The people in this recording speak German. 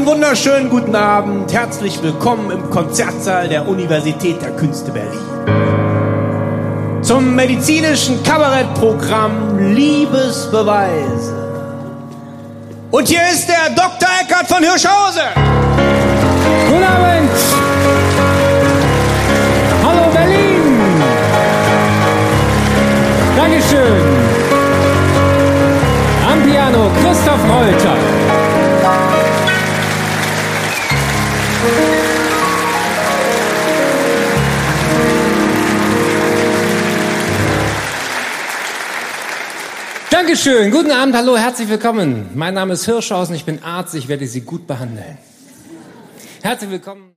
wunderschönen guten Abend. Herzlich willkommen im Konzertsaal der Universität der Künste Berlin. Zum medizinischen Kabarettprogramm Liebesbeweise. Und hier ist der Dr. Eckart von Hirschhausen. Guten Abend. Hallo Berlin. Dankeschön. Am Piano Christoph Reuter. Dankeschön. Guten Abend, hallo, herzlich willkommen. Mein Name ist Hirschhausen, ich bin Arzt, ich werde Sie gut behandeln. Herzlich willkommen.